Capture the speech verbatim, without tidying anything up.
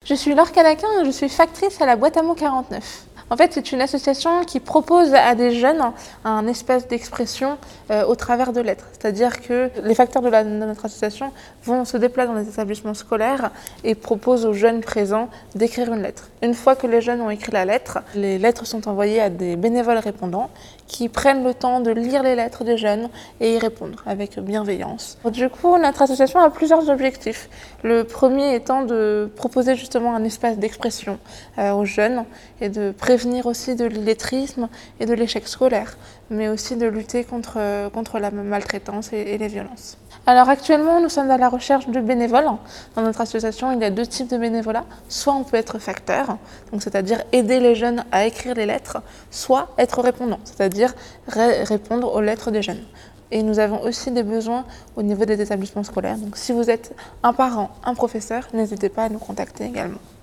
Je suis Laure Calaquin et je suis factrice à la Boîte à mots quarante-neuf. En fait, c'est une association qui propose à des jeunes un espace d'expression euh, au travers de lettres. C'est-à-dire que les facteurs de, la, de notre association vont se déplacer dans les établissements scolaires et proposent aux jeunes présents d'écrire une lettre. Une fois que les jeunes ont écrit la lettre, les lettres sont envoyées à des bénévoles répondants qui prennent le temps de lire les lettres des jeunes et y répondre avec bienveillance. Du coup, notre association a plusieurs objectifs. Le premier étant de proposer justement un espace d'expression euh, aux jeunes et de prévenir aussi de l'illettrisme et de l'échec scolaire, mais aussi de lutter contre, contre la maltraitance et, et les violences. Alors actuellement, nous sommes à la recherche de bénévoles. Dans notre association, il y a deux types de bénévolat. Soit on peut être facteur, donc c'est-à-dire aider les jeunes à écrire les lettres, soit être répondant, c'est-à-dire ré répondre aux lettres des jeunes. Et nous avons aussi des besoins au niveau des établissements scolaires. Donc si vous êtes un parent, un professeur, n'hésitez pas à nous contacter également.